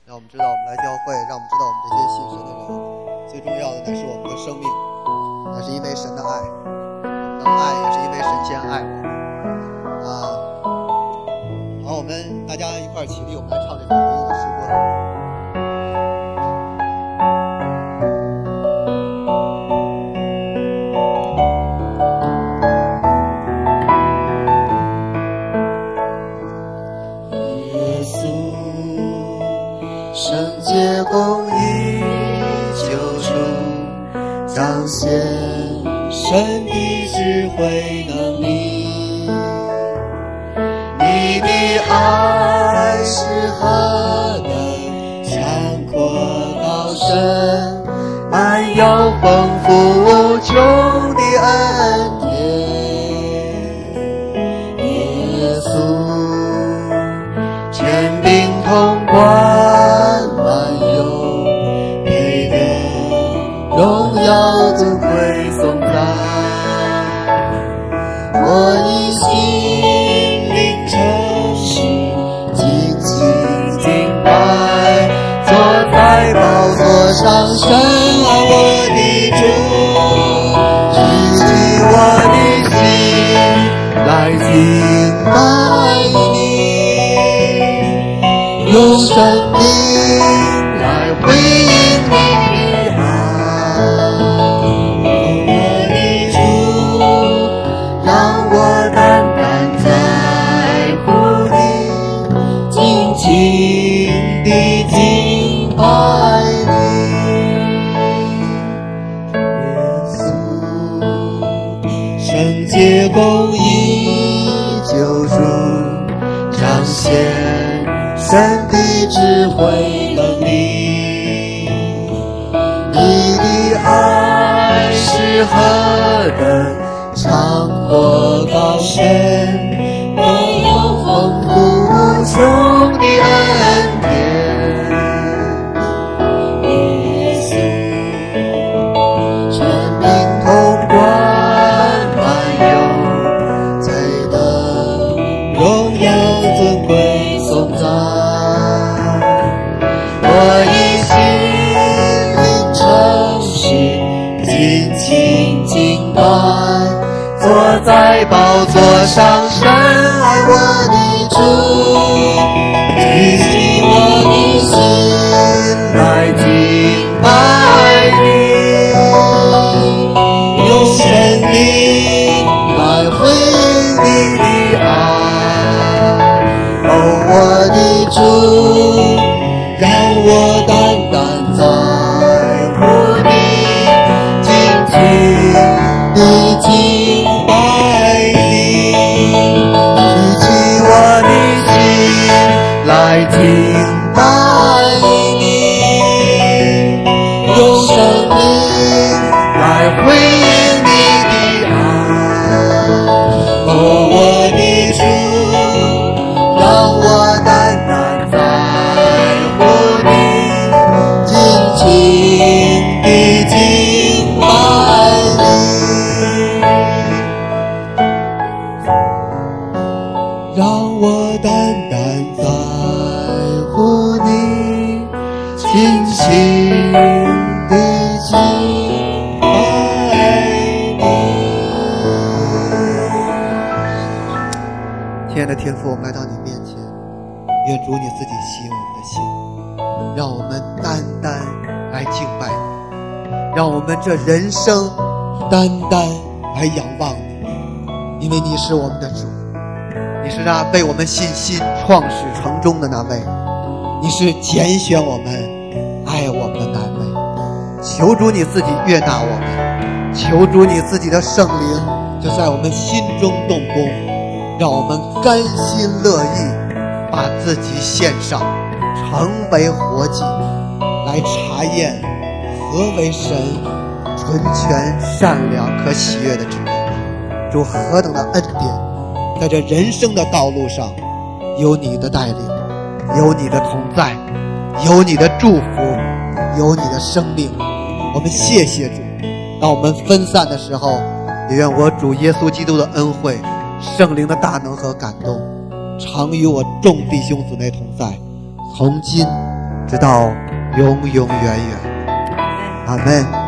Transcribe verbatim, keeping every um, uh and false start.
让我们知道我们来教会，让我们知道我们这些信神的人，最重要的乃是我们的生命，乃是因为神的爱，我们的爱也是因为神先爱我们啊。好，我们大家一块儿起立，我们来唱这首回应的诗歌。 圣洁公义救赎，彰显神的智慧能力。你的爱是何等长阔高深，满有丰富无穷的恩典。耶稣权柄统管，荣耀尊贵颂赞，我的心灵诚实尽情敬拜，坐在宝座上深爱我的主，举起我的心来敬拜你，用生命来回应你。公义救赎，彰显神的智慧能力。你的爱是何等长阔高深，没有丰富无穷的恩典。耶稣全凭统管，尊贵颂赞，我以心灵诚实尽情敬拜，坐在宝座上深爱我的主，举起我的心来敬拜你，用生命来回应你的爱。哦，我的主，让我单单在乎你，尽情地敬拜你，举起我的心来敬拜你，用生命来回应你的爱。哦，我的主，让我单单在乎你，尽情地敬拜你，让我单单在乎你，尽情地敬拜你。 亲爱的天父，我们来到你面前，愿主你自己吸引我们的心，让我们单单来敬拜你，让我们这人生单单来仰望你，因为你是我们的主，你是那为我们信心创始成终的那位，你是拣选我们爱我们的那位。求主你自己悦纳我们，求主你自己的圣灵就在我们心中动工，让我们甘心乐意把自己献上，成为活祭，来查验何为神纯全善良可喜悦的旨意。主何等的恩典，在这人生的道路上有你的带领，有你的同在，有你的祝福，有你的生命。我们谢谢主。当我们分散的时候，也愿我主耶稣基督的恩惠，圣灵的大能和感动常与我众弟兄姊妹同在，从今直到永永远远。阿们。